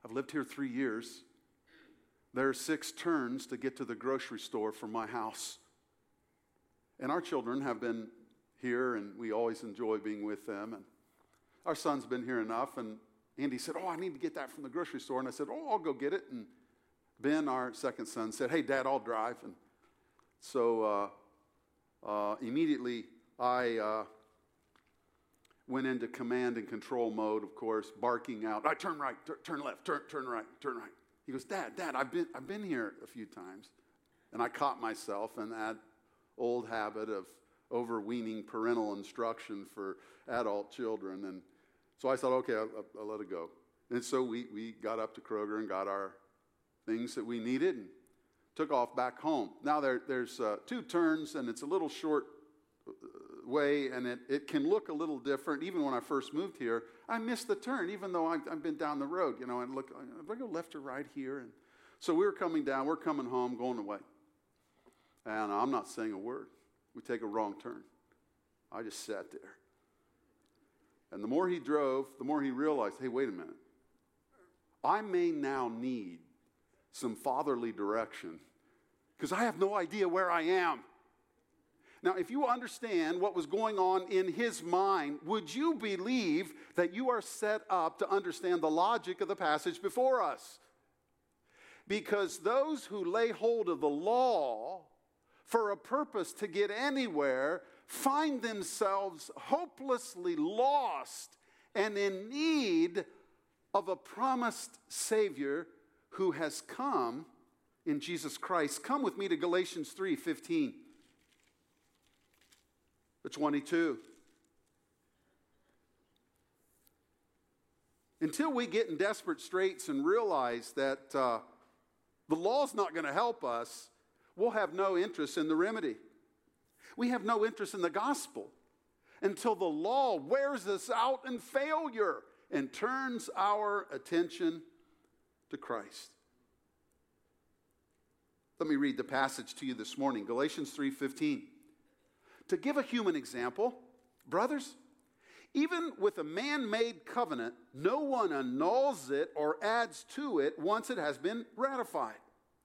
I've lived here 3 years. There are 6 turns to get to the grocery store from my house. And our children have been here, and we always enjoy being with them. And our son's been here enough, and Andy said, I need to get that from the grocery store. And I said, I'll go get it. And Ben, our second son, said, hey, Dad, I'll drive. And so immediately I went into command and control mode, of course, barking out, turn right, turn left, turn right, turn right. He goes, Dad, I've been here a few times. And I caught myself in that old habit of overweening parental instruction for adult children. And so I thought, okay, I'll let it go. And so we got up to Kroger and got our things that we needed and took off back home. Now there's 2 turns, and it's a little short way, and it can look a little different. Even when I first moved here, I missed the turn, even though I've been down the road, and look, if I go left or right here? And so we're coming home, going away. And I'm not saying a word. We take a wrong turn. I just sat there. And the more he drove, the more he realized, hey, wait a minute. I may now need some fatherly direction because I have no idea where I am. Now, if you understand what was going on in his mind, would you believe that you are set up to understand the logic of the passage before us? Because those who lay hold of the law for a purpose to get anywhere find themselves hopelessly lost and in need of a promised Savior who has come in Jesus Christ. Come with me to Galatians 3:15 to 22. Until we get in desperate straits and realize that the law's not going to help us, we'll have no interest in the remedy. We have no interest in the gospel until the law wears us out in failure and turns our attention to Christ. Let me read the passage to you this morning, Galatians 3:15. To give a human example, brothers, even with a man-made covenant, no one annuls it or adds to it once it has been ratified.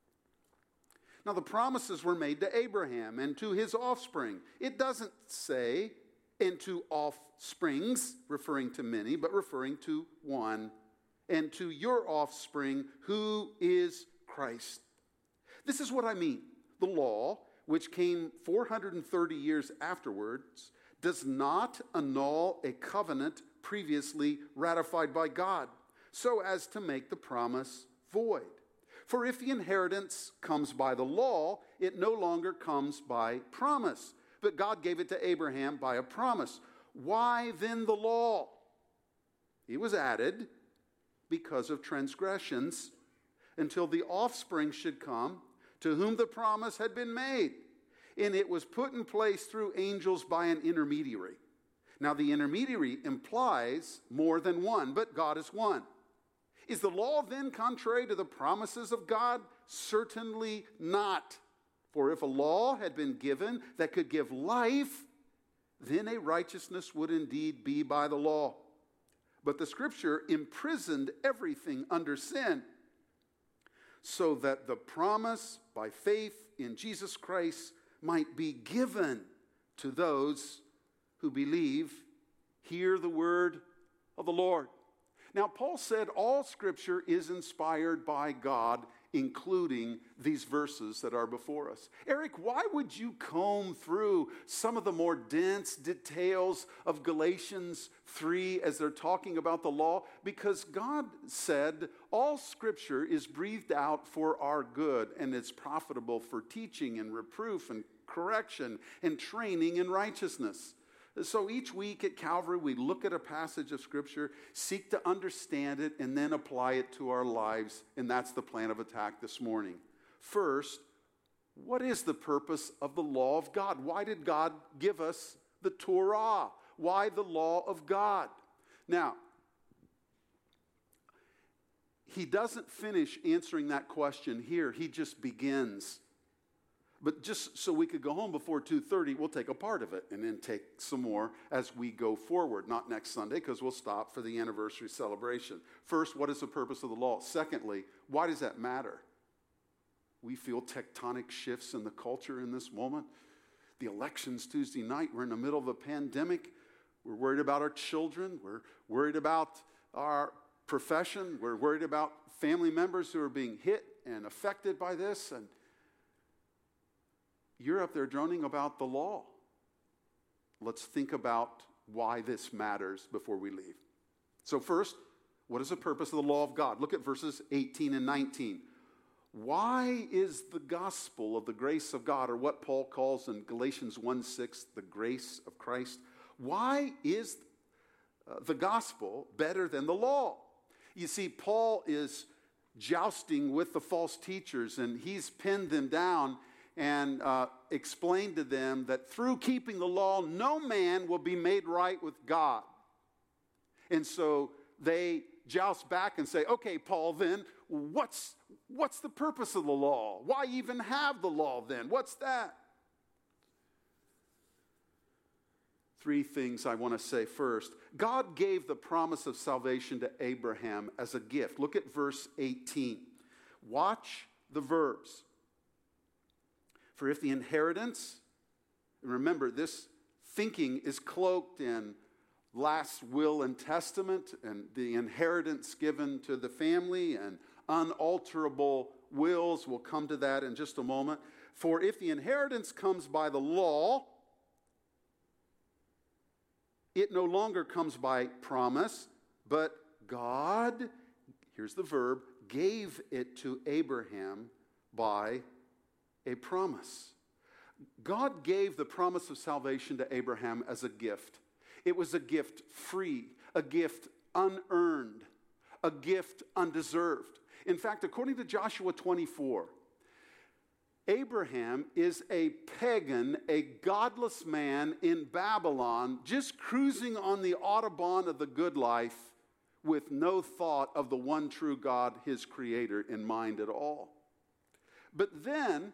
Now, the promises were made to Abraham and to his offspring. It doesn't say, and to offsprings, referring to many, but referring to one, and to your offspring, who is Christ. This is what I mean. The law, which came 430 years afterwards, does not annul a covenant previously ratified by God, so as to make the promise void. For if the inheritance comes by the law, it no longer comes by promise. But God gave it to Abraham by a promise. Why then the law? It was added because of transgressions until the offspring should come to whom the promise had been made. And it was put in place through angels by an intermediary. Now the intermediary implies more than one, but God is one. Is the law then contrary to the promises of God? Certainly not. For if a law had been given that could give life, then a righteousness would indeed be by the law. But the scripture imprisoned everything under sin, so that the promise by faith in Jesus Christ might be given to those who believe. Hear the word of the Lord. Now, Paul said all Scripture is inspired by God, including these verses that are before us. Eric, why would you comb through some of the more dense details of Galatians 3 as they're talking about the law? Because God said all Scripture is breathed out for our good, and it's profitable for teaching and reproof and correction and training in righteousness. So each week at Calvary, we look at a passage of Scripture, seek to understand it, and then apply it to our lives. And that's the plan of attack this morning. First, what is the purpose of the law of God? Why did God give us the Torah? Why the law of God? Now, he doesn't finish answering that question here. He just begins. But just so we could go home before 2:30, we'll take a part of it and then take some more as we go forward. Not next Sunday, because we'll stop for the anniversary celebration. First, what is the purpose of the law? Secondly, why does that matter? We feel tectonic shifts in the culture in this moment. The election's Tuesday night. We're in the middle of a pandemic. We're worried about our children. We're worried about our profession. We're worried about family members who are being hit and affected by this. And you're up there droning about the law. Let's think about why this matters before we leave. So first, what is the purpose of the law of God? Look at verses 18 and 19. Why is the gospel of the grace of God, or what Paul calls in Galatians 1:6, the grace of Christ, why is the gospel better than the law? You see, Paul is jousting with the false teachers, and he's pinned them down and explained to them that through keeping the law, no man will be made right with God. And so they joust back and say, okay, Paul, then what's the purpose of the law? Why even have the law then? What's that? Three things I want to say first. God gave the promise of salvation to Abraham as a gift. Look at verse 18. Watch the verbs. For if the inheritance, remember this thinking is cloaked in last will and testament and the inheritance given to the family and unalterable wills. We'll come to that in just a moment. For if the inheritance comes by the law, it no longer comes by promise, but God, here's the verb, gave it to Abraham by a promise. God gave the promise of salvation to Abraham as a gift. It was a gift free, a gift unearned, a gift undeserved. In fact, according to Joshua 24, Abraham is a pagan, a godless man in Babylon, just cruising on the Autobahn of the good life with no thought of the one true God, his creator, in mind at all. But then,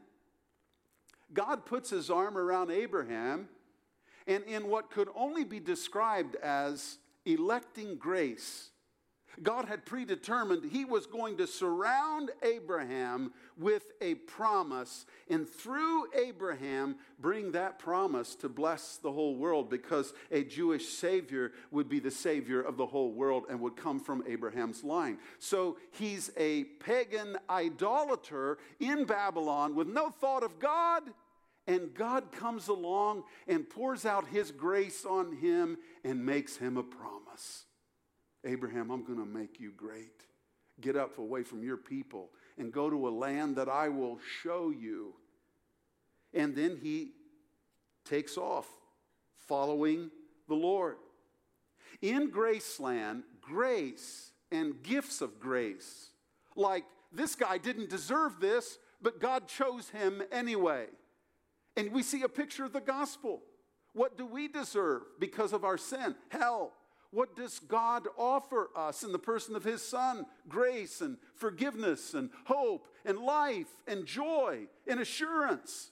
God puts his arm around Abraham, and in what could only be described as electing grace, God had predetermined he was going to surround Abraham with a promise, and through Abraham bring that promise to bless the whole world, because a Jewish Savior would be the Savior of the whole world and would come from Abraham's line. So he's a pagan idolater in Babylon with no thought of God, and God comes along and pours out his grace on him and makes him a promise. Abraham, I'm going to make you great. Get up away from your people and go to a land that I will show you. And then he takes off following the Lord. In Graceland, grace and gifts of grace, like this guy didn't deserve this, but God chose him anyway. And we see a picture of the gospel. What do we deserve because of our sin? Hell. What does God offer us in the person of his Son? Grace and forgiveness and hope and life and joy and assurance.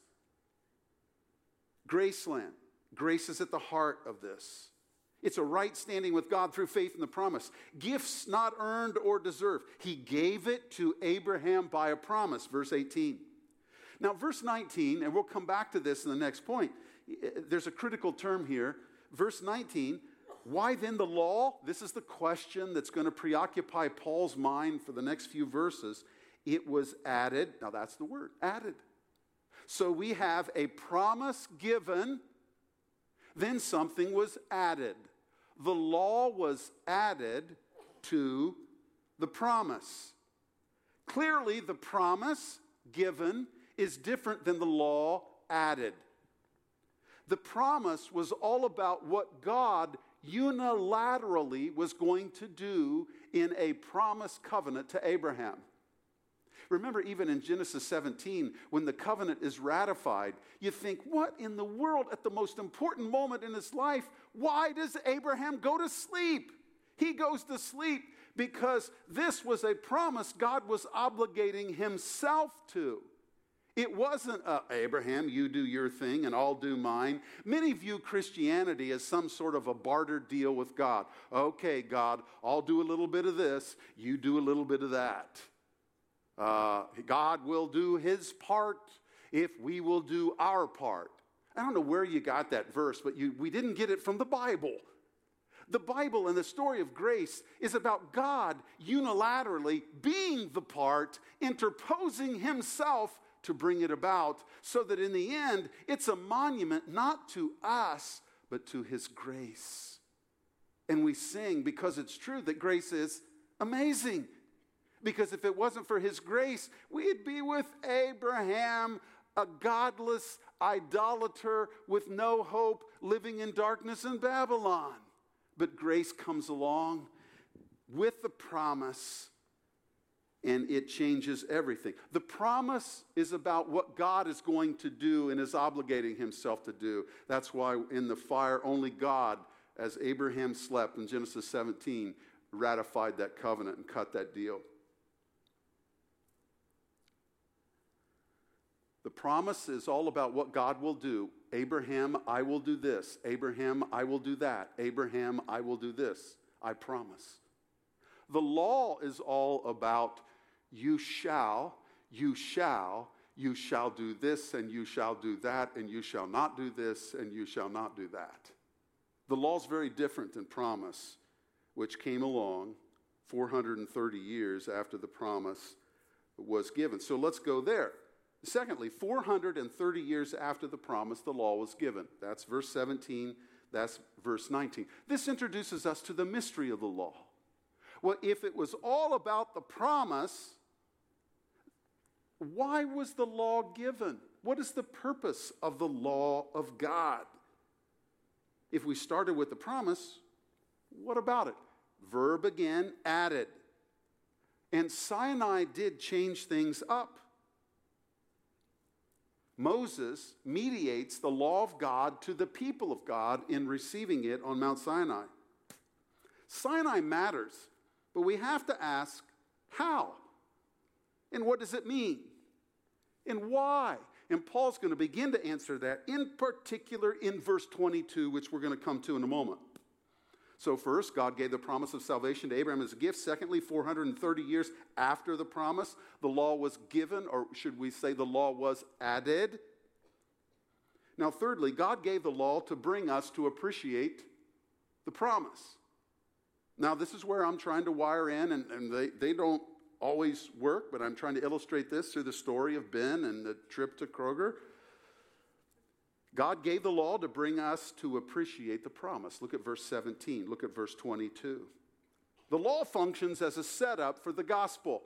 Graceland. Grace is at the heart of this. It's a right standing with God through faith in the promise. Gifts not earned or deserved. He gave it to Abraham by a promise. Verse 18. Now, verse 19, and we'll come back to this in the next point. There's a critical term here. Verse 19. Why then the law? This is the question that's going to preoccupy Paul's mind for the next few verses. It was added. Now that's the word, added. So we have a promise given, then something was added. The law was added to the promise. Clearly, the promise given is different than the law added. The promise was all about what God unilaterally was going to do in a promised covenant to Abraham. Remember, even in Genesis 17, when the covenant is ratified, you think, what in the world at the most important moment in his life, why does Abraham go to sleep? He goes to sleep because this was a promise God was obligating himself to. It wasn't, Abraham, you do your thing and I'll do mine. Many view Christianity as some sort of a barter deal with God. Okay, God, I'll do a little bit of this, you do a little bit of that. God will do his part if we will do our part. I don't know where you got that verse, but we didn't get it from the Bible. The Bible and the story of grace is about God unilaterally being the part, interposing himself to bring it about, so that in the end, it's a monument not to us, but to his grace. And we sing, because it's true, that grace is amazing. Because if it wasn't for his grace, we'd be with Abraham, a godless idolater with no hope, living in darkness in Babylon. But grace comes along with the promise, and it changes everything. The promise is about what God is going to do and is obligating himself to do. That's why in the fire, only God, as Abraham slept in Genesis 17, ratified that covenant and cut that deal. The promise is all about what God will do. Abraham, I will do this. Abraham, I will do that. Abraham, I will do this. I promise. The law is all about you shall do this, and you shall do that, and you shall not do this, and you shall not do that. The law is very different than promise, which came along 430 years after the promise was given. So let's go there. Secondly, 430 years after the promise, the law was given. That's verse 17, that's verse 19. This introduces us to the mystery of the law. Well, if it was all about the promise, why was the law given? What is the purpose of the law of God? If we started with the promise, what about it? Verb again, added. And Sinai did change things up. Moses mediates the law of God to the people of God in receiving it on Mount Sinai. Sinai matters, but we have to ask, how? And what does it mean? And why? And Paul's going to begin to answer that, in particular in verse 22, which we're going to come to in a moment. So first, God gave the promise of salvation to Abraham as a gift. Secondly, 430 years after the promise, the law was given, or should we say the law was added. Now thirdly, God gave the law to bring us to appreciate the promise. Now this is where I'm trying to wire in, and they don't always work, but I'm trying to illustrate this through the story of Ben and the trip to Kroger. God gave the law to bring us to appreciate the promise. Look at verse 17. Look at verse 22. The law functions as a setup for the gospel.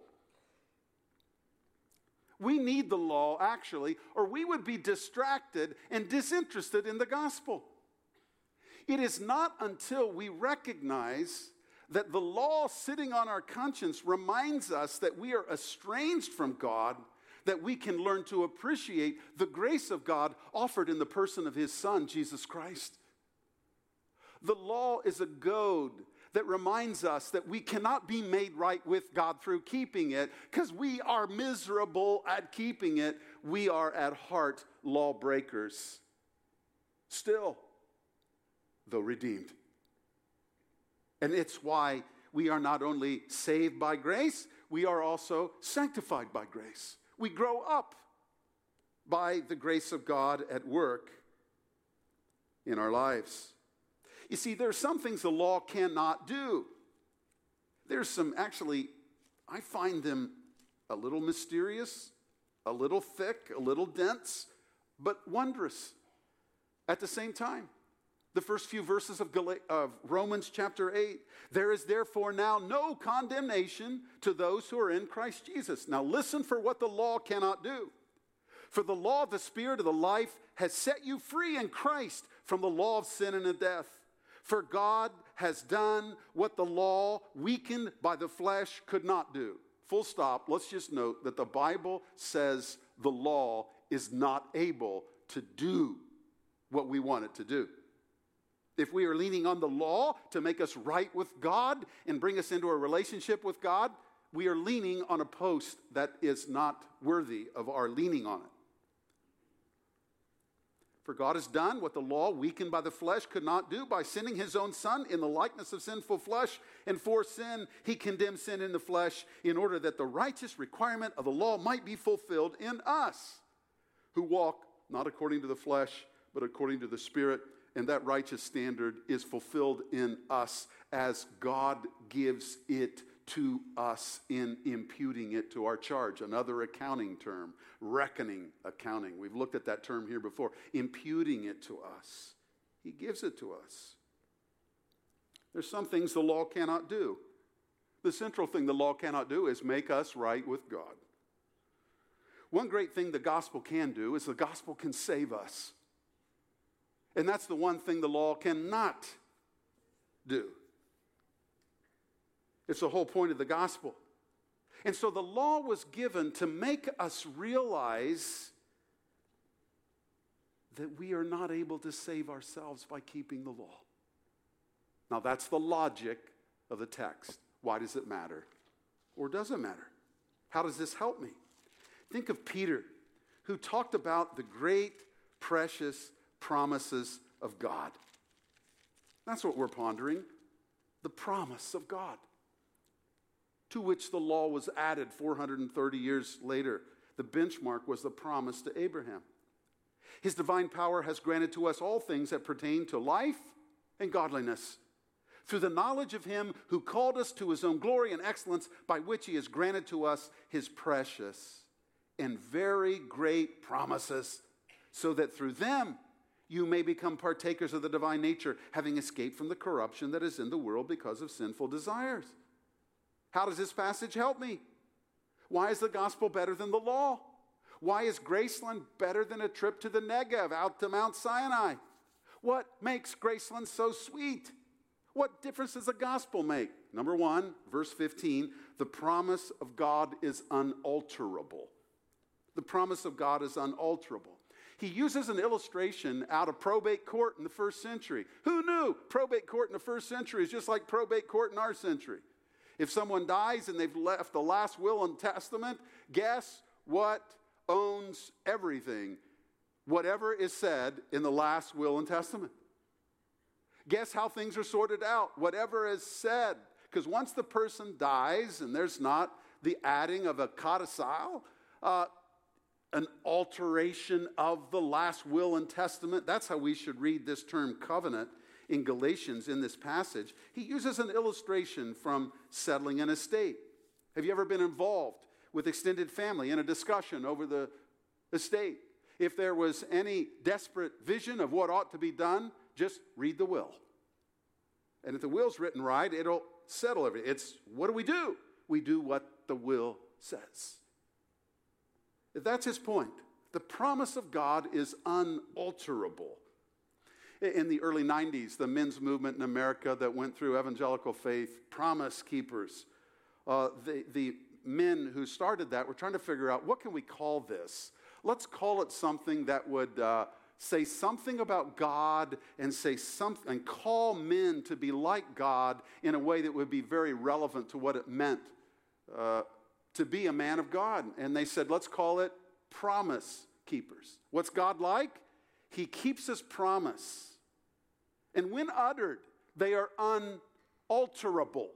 We need the law, actually, or we would be distracted and disinterested in the gospel. It is not until we recognize that the law sitting on our conscience reminds us that we are estranged from God, that we can learn to appreciate the grace of God offered in the person of his Son, Jesus Christ. The law is a goad that reminds us that we cannot be made right with God through keeping it, because we are miserable at keeping it. We are at heart lawbreakers. Still, though redeemed. And it's why we are not only saved by grace, we are also sanctified by grace. We grow up by the grace of God at work in our lives. You see, there are some things the law cannot do. There's some, actually, I find them a little mysterious, a little thick, a little dense, but wondrous at the same time. The first few verses of Romans chapter 8. There is therefore now no condemnation to those who are in Christ Jesus. Now listen for what the law cannot do. For the law of the Spirit of the life has set you free in Christ from the law of sin and of death. For God has done what the law, weakened by the flesh, could not do. Full stop. Let's just note that the Bible says the law is not able to do what we want it to do. If we are leaning on the law to make us right with God and bring us into a relationship with God, we are leaning on a post that is not worthy of our leaning on it. For God has done what the law, weakened by the flesh, could not do by sending his own Son in the likeness of sinful flesh. And for sin, he condemned sin in the flesh in order that the righteous requirement of the law might be fulfilled in us, who walk not according to the flesh, but according to the Spirit. And that righteous standard is fulfilled in us as God gives it to us in imputing it to our charge. Another accounting term, reckoning accounting. We've looked at that term here before. Imputing it to us. He gives it to us. There's some things the law cannot do. The central thing the law cannot do is make us right with God. One great thing the gospel can do is the gospel can save us. And that's the one thing the law cannot do. It's the whole point of the gospel. And so the law was given to make us realize that we are not able to save ourselves by keeping the law. Now that's the logic of the text. Why does it matter? Or does it matter? How does this help me? Think of Peter, who talked about the great, precious promises of God. That's what we're pondering. The promise of God, to which the law was added 430 years later. The benchmark was the promise to Abraham. His divine power has granted to us all things that pertain to life and godliness, through the knowledge of him who called us to his own glory and excellence, by which he has granted to us his precious and very great promises, so that through them you may become partakers of the divine nature, having escaped from the corruption that is in the world because of sinful desires. How does this passage help me? Why is the gospel better than the law? Why is Graceland better than a trip to the Negev, out to Mount Sinai? What makes Graceland so sweet? What difference does the gospel make? Number one, verse 15, the promise of God is unalterable. The promise of God is unalterable. He uses an illustration out of probate court in the first century. Who knew probate court in the first century is just like probate court in our century? If someone dies and they've left the last will and testament, guess what owns everything? Whatever is said in the last will and testament. Guess how things are sorted out? Whatever is said. Because once the person dies and there's not the adding of a codicil, an alteration of the last will and testament. That's how we should read this term covenant in Galatians in this passage. He uses an illustration from settling an estate. Have you ever been involved with extended family in a discussion over the estate? If there was any desperate vision of what ought to be done, just read the will. And if the will's written right, it'll settle everything. It's, what do? We do what the will says. That's his point. The promise of God is unalterable. In the early 90s, the men's movement in America that went through evangelical faith, Promise Keepers, the men who started that were trying to figure out, what can we call this? Let's call it something that would say something about God and say something and call men to be like God in a way that would be very relevant to what it meant to be a man of God. And they said, let's call it Promise Keepers. What's God like? He keeps his promise. And when uttered, they are unalterable.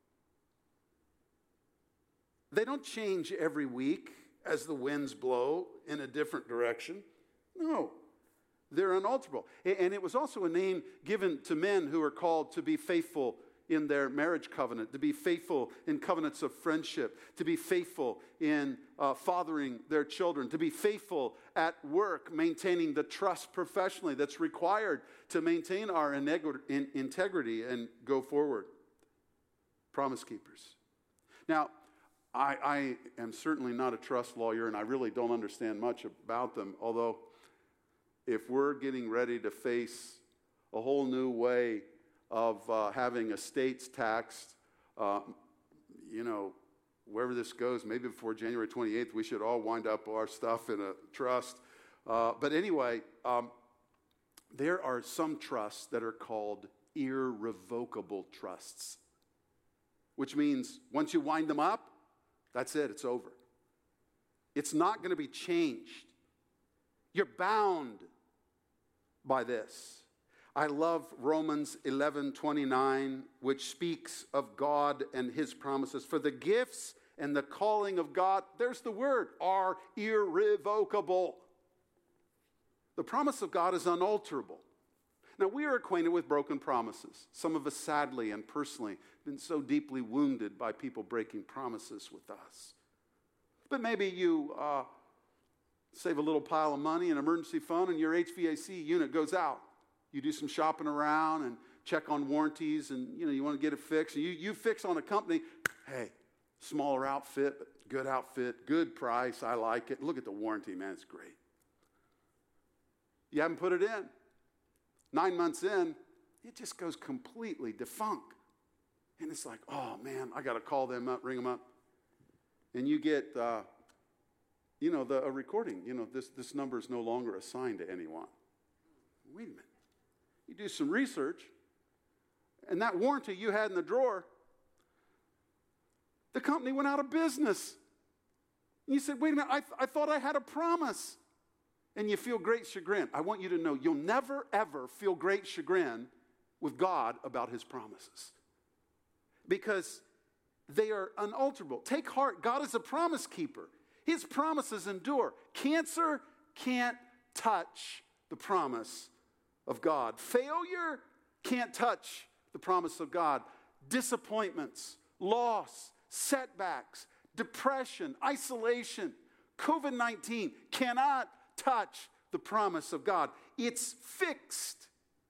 They don't change every week as the winds blow in a different direction. No, they're unalterable. And it was also a name given to men who are called to be faithful in their marriage covenant, to be faithful in covenants of friendship, to be faithful in fathering their children, to be faithful at work, maintaining the trust professionally that's required to maintain our integrity and go forward. Promise keepers. Now, I am certainly not a trust lawyer, and I really don't understand much about them, although if we're getting ready to face a whole new way of having estates taxed, wherever this goes, maybe before January 28th, we should all wind up our stuff in a trust. But anyway, there are some trusts that are called irrevocable trusts, which means once you wind them up, that's it, it's over. It's not going to be changed. You're bound by this. I love Romans 11:29, which speaks of God and his promises. For the gifts and the calling of God, there's the word, are irrevocable. The promise of God is unalterable. Now, we are acquainted with broken promises. Some of us, sadly and personally, have been so deeply wounded by people breaking promises with us. But maybe you save a little pile of money, an emergency fund, and your HVAC unit goes out. You do some shopping around and check on warranties, and you want to get it fixed. And you fix on a company, hey, smaller outfit, but good outfit, good price, I like it. Look at the warranty, man, it's great. You haven't put it in. 9 months in, it just goes completely defunct. And it's like, oh man, I got to call them up, ring them up. And you get, a recording. This number is no longer assigned to anyone. Wait a minute. You do some research, and that warranty you had in the drawer, the company went out of business. And you said, wait a minute, I thought I had a promise. And you feel great chagrin. I want you to know you'll never, ever feel great chagrin with God about his promises, because they are unalterable. Take heart, God is a promise keeper. His promises endure. Cancer can't touch the promise of God. Failure can't touch the promise of God. Disappointments, loss, setbacks, depression, isolation, COVID-19 cannot touch the promise of God. It's fixed.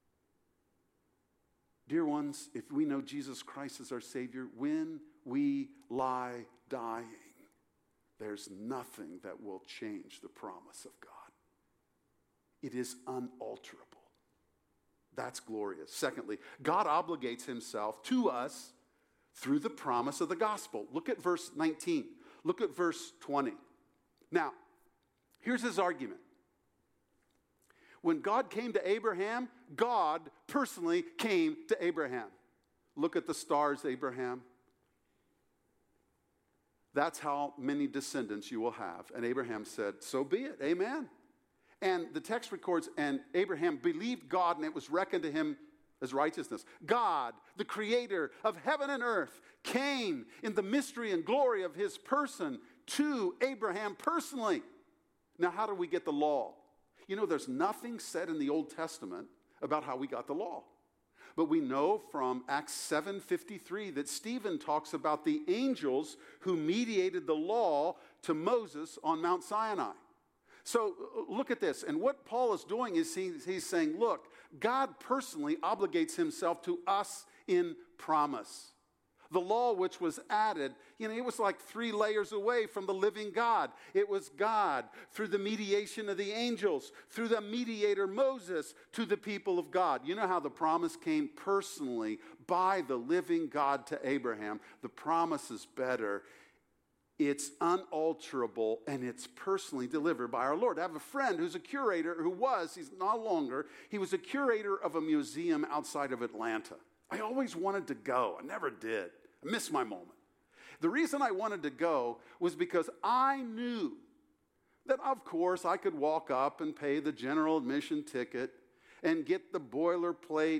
Dear ones, if we know Jesus Christ as our Savior, when we lie dying, there's nothing that will change the promise of God. It is unalterable. That's glorious. Secondly, God obligates himself to us through the promise of the gospel. Look at verse 19. Look at verse 20. Now, here's his argument. When God came to Abraham, God personally came to Abraham. Look at the stars, Abraham. That's how many descendants you will have. And Abraham said, so be it, amen. And the text records, and Abraham believed God, and it was reckoned to him as righteousness. God, the creator of heaven and earth, came in the mystery and glory of his person to Abraham personally. Now, how do we get the law? There's nothing said in the Old Testament about how we got the law. But we know from Acts 7:53 that Stephen talks about the angels who mediated the law to Moses on Mount Sinai. So look at this. And what Paul is doing is he's saying, look, God personally obligates himself to us in promise. The law which was added, it was like 3 layers away from the living God. It was God through the mediation of the angels, through the mediator Moses to the people of God. You know how the promise came personally by the living God to Abraham. The promise is better. It's unalterable, and it's personally delivered by our Lord. I have a friend who's a curator, he's no longer, he was a curator of a museum outside of Atlanta. I always wanted to go. I never did. I missed my moment. The reason I wanted to go was because I knew that, of course, I could walk up and pay the general admission ticket and get the boilerplate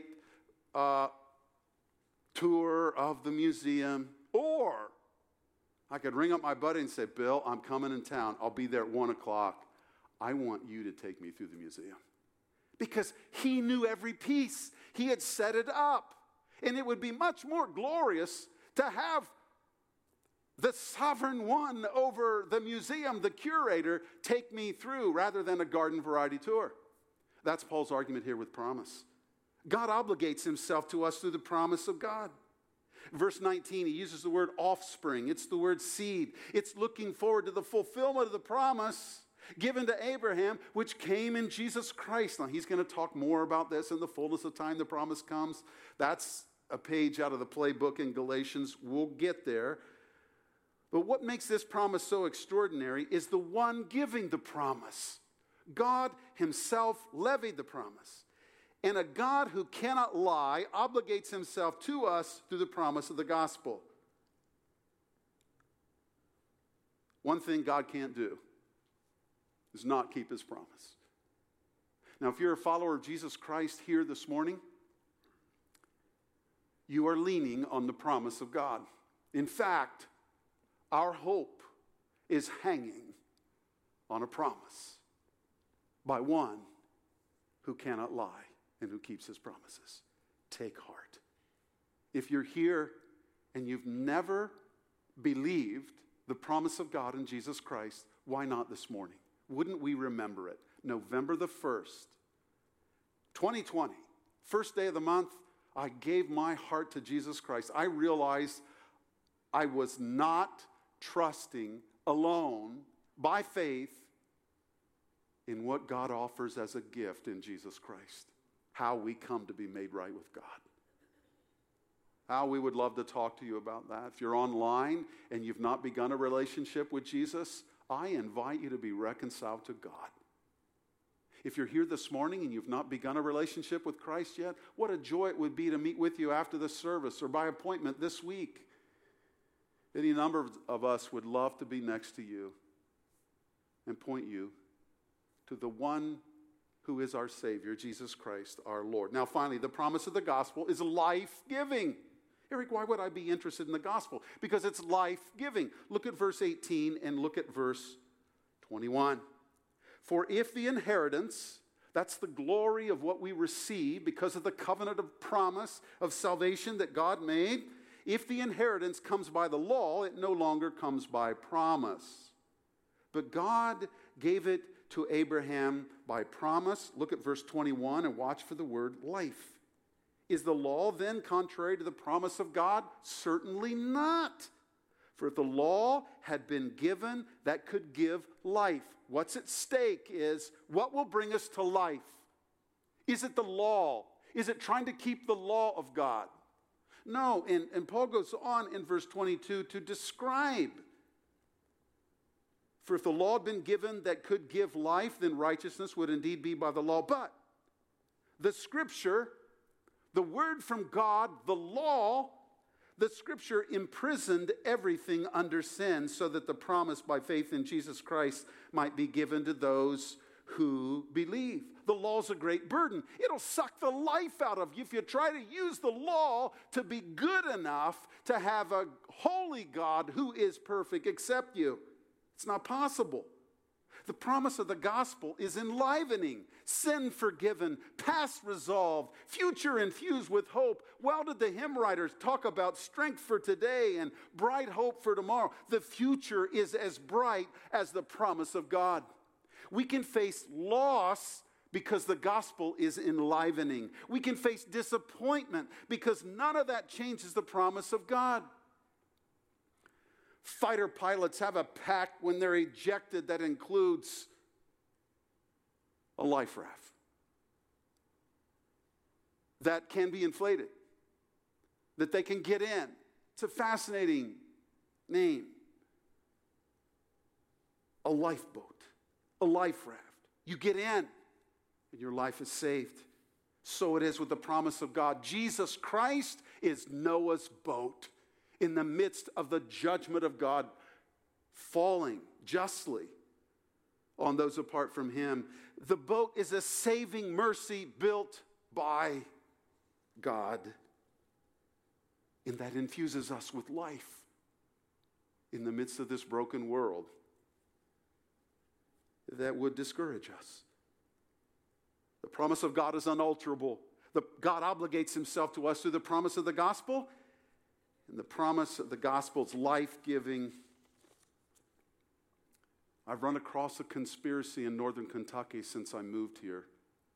tour of the museum, or I could ring up my buddy and say, Bill, I'm coming in town. I'll be there at 1 o'clock. I want you to take me through the museum. Because he knew every piece. He had set it up. And it would be much more glorious to have the sovereign one over the museum, the curator, take me through rather than a garden variety tour. That's Paul's argument here with promise. God obligates himself to us through the promise of God. Verse 19, he uses the word offspring. It's the word seed. It's looking forward to the fulfillment of the promise given to Abraham, which came in Jesus Christ. Now, he's going to talk more about this in the fullness of time. The promise comes. That's a page out of the playbook in Galatians. We'll get there. But what makes this promise so extraordinary is the one giving the promise. God himself levied the promise. And a God who cannot lie obligates himself to us through the promise of the gospel. One thing God can't do is not keep his promise. Now, if you're a follower of Jesus Christ here this morning, you are leaning on the promise of God. In fact, our hope is hanging on a promise by one who cannot lie and who keeps his promises. Take heart. If you're here and you've never believed the promise of God in Jesus Christ, why not this morning? Wouldn't we remember it? November the 1st, 2020, first day of the month, I gave my heart to Jesus Christ. I realized I was not trusting alone by faith in what God offers as a gift in Jesus Christ. How we come to be made right with God. How we would love to talk to you about that. If you're online and you've not begun a relationship with Jesus, I invite you to be reconciled to God. If you're here this morning and you've not begun a relationship with Christ yet, what a joy it would be to meet with you after the service or by appointment this week. Any number of us would love to be next to you and point you to the one who is our Savior, Jesus Christ, our Lord. Now, finally, the promise of the gospel is life-giving. Eric, why would I be interested in the gospel? Because it's life-giving. Look at verse 18 and look at verse 21. For if the inheritance, that's the glory of what we receive because of the covenant of promise of salvation that God made, if the inheritance comes by the law, it no longer comes by promise. But God gave it to Abraham by promise. Look at verse 21 and watch for the word life. Is the law then contrary to the promise of God? Certainly not. For if the law had been given that could give life, what's at stake is what will bring us to life? Is it the law? Is it trying to keep the law of God? No, and Paul goes on in verse 22 to describe. For if the law had been given that could give life, then righteousness would indeed be by the law. But the Scripture, the word from God, the law, the Scripture imprisoned everything under sin so that the promise by faith in Jesus Christ might be given to those who believe. The law's a great burden. It'll suck the life out of you if you try to use the law to be good enough to have a holy God who is perfect except you. It's not possible. The promise of the gospel is enlivening, sin forgiven, past resolved, future infused with hope. Well, did the hymn writers talk about strength for today and bright hope for tomorrow? The future is as bright as the promise of God. We can face loss because the gospel is enlivening. We can face disappointment because none of that changes the promise of God. Fighter pilots have a pack when they're ejected that includes a life raft that can be inflated, that they can get in. It's a fascinating name. A lifeboat, a life raft. You get in and your life is saved. So it is with the promise of God. Jesus Christ is Noah's boat in the midst of the judgment of God falling justly on those apart from him. The boat is a saving mercy built by God, and that infuses us with life in the midst of this broken world that would discourage us. The promise of God is unalterable. God obligates himself to us through the promise of the gospel. And the promise of the gospel is life-giving. I've run across a conspiracy in northern Kentucky since I moved here.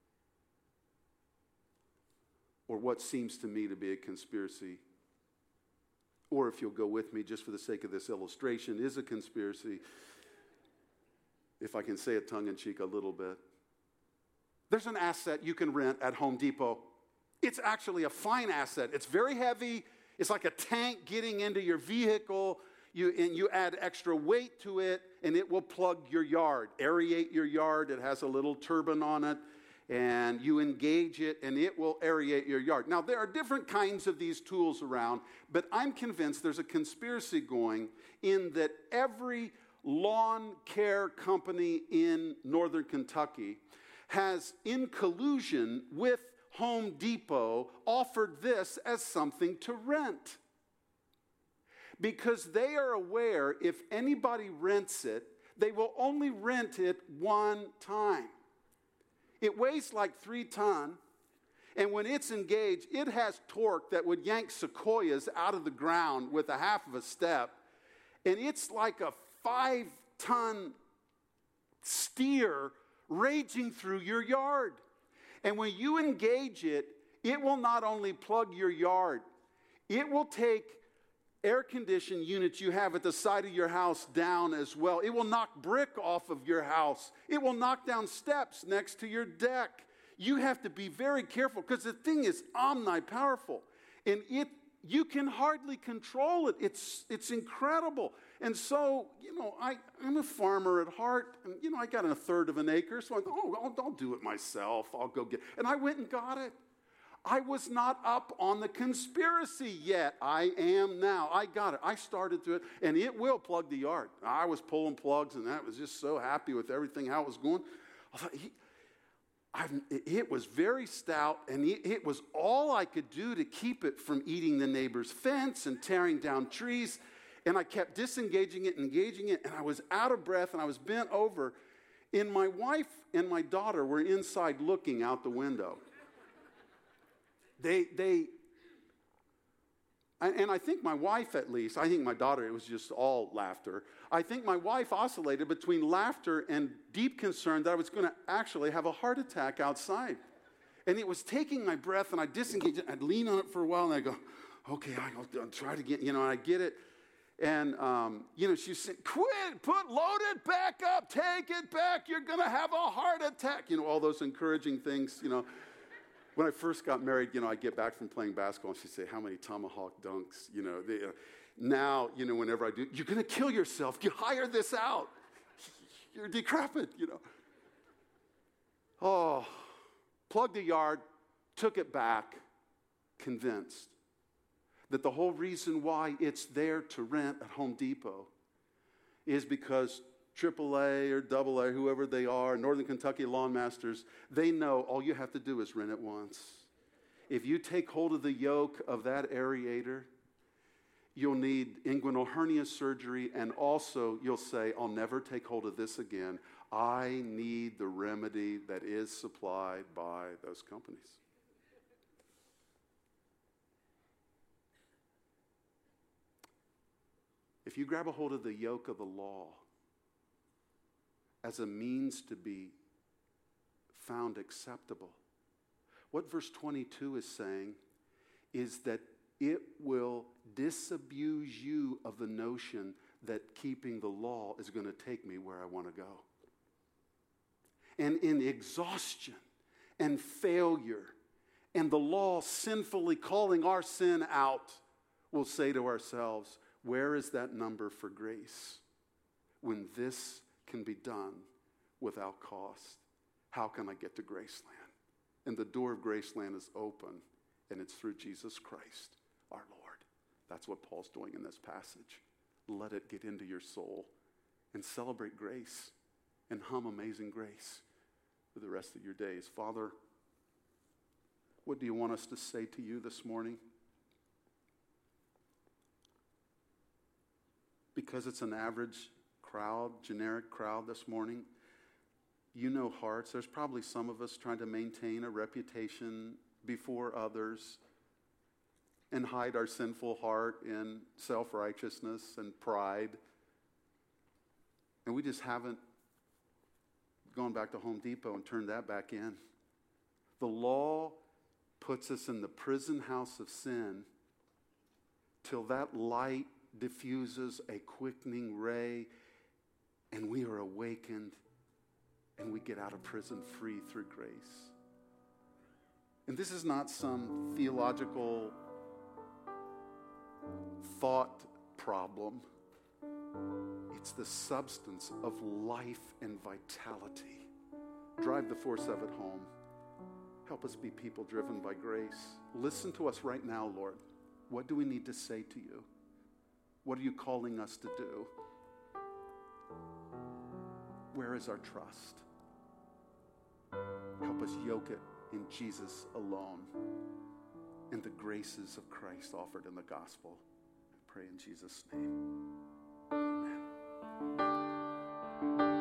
Or what seems to me to be a conspiracy. Or if you'll go with me, just for the sake of this illustration, is a conspiracy. If I can say it tongue-in-cheek a little bit. There's an asset you can rent at Home Depot. It's actually a fine asset. It's very heavy. It's like a tank getting into your vehicle, and you add extra weight to it, and it will plug your yard, aerate your yard. It has a little turbine on it, and you engage it, and it will aerate your yard. Now, there are different kinds of these tools around, but I'm convinced there's a conspiracy going in that every lawn care company in northern Kentucky has, in collusion with Home Depot, offered this as something to rent. Because they are aware if anybody rents it, they will only rent it one time. It weighs like 3 tons, and when it's engaged, it has torque that would yank sequoias out of the ground with a half of a step, and it's like a 5-ton steer raging through your yard. And when you engage it, it will not only plug your yard, it will take air-conditioned units you have at the side of your house down as well. It will knock brick off of your house. It will knock down steps next to your deck. You have to be very careful because the thing is omnipowerful. And you can hardly control it. It's incredible. And so, I'm a farmer at heart. And, I got 1/3 of an acre. So I thought, I'll do it myself. I'll go get it. And I went and got it. I was not up on the conspiracy yet. I am now. I got it. I started to it, and it will plug the yard. I was pulling plugs, and I was just so happy with everything, how it was going. I thought, it was very stout, and it was all I could do to keep it from eating the neighbor's fence and tearing down trees. And I kept disengaging it, engaging it, and I was out of breath, and I was bent over. And my wife and my daughter were inside looking out the window. And I think my wife, at least, I think my daughter, it was just all laughter. I think my wife oscillated between laughter and deep concern that I was going to actually have a heart attack outside. And it was taking my breath, and I disengaged it. I'd lean on it for a while, and I'd go, okay, I'll try it again, and I get it. And, she said, load it back up, take it back, you're going to have a heart attack. All those encouraging things, When I first got married, I get back from playing basketball, and she'd say, how many tomahawk dunks, Now, whenever I do, you're going to kill yourself. You hire this out. You're decrepit, Oh, plugged the yard, took it back, convinced that the whole reason why it's there to rent at Home Depot is because AAA or AA, whoever they are, Northern Kentucky Lawn Masters, they know all you have to do is rent it once. If you take hold of the yoke of that aerator, you'll need inguinal hernia surgery, and also you'll say, I'll never take hold of this again. I need the remedy that is supplied by those companies. If you grab a hold of the yoke of the law as a means to be found acceptable, what verse 22 is saying is that it will disabuse you of the notion that keeping the law is going to take me where I want to go. And in exhaustion and failure and the law sinfully calling our sin out, we'll say to ourselves, where is that number for grace when this can be done without cost? How can I get to Graceland? And the door of Graceland is open, and it's through Jesus Christ, our Lord. That's what Paul's doing in this passage. Let it get into your soul and celebrate grace and hum Amazing Grace for the rest of your days. Father, what do you want us to say to you this morning? Because it's an average crowd, generic crowd this morning, you know hearts. There's probably some of us trying to maintain a reputation before others and hide our sinful heart in self-righteousness and pride. And we just haven't gone back to Home Depot and turned that back in. The law puts us in the prison house of sin till that light diffuses a quickening ray, and we are awakened, and we get out of prison free through grace. And this is not some theological thought problem. It's the substance of life and vitality. Drive the force of it home. Help us be people driven by grace. Listen to us right now, Lord. What do we need to say to you? What are you calling us to do? Where is our trust? Help us yoke it in Jesus alone and the graces of Christ offered in the gospel. I pray in Jesus' name. Amen.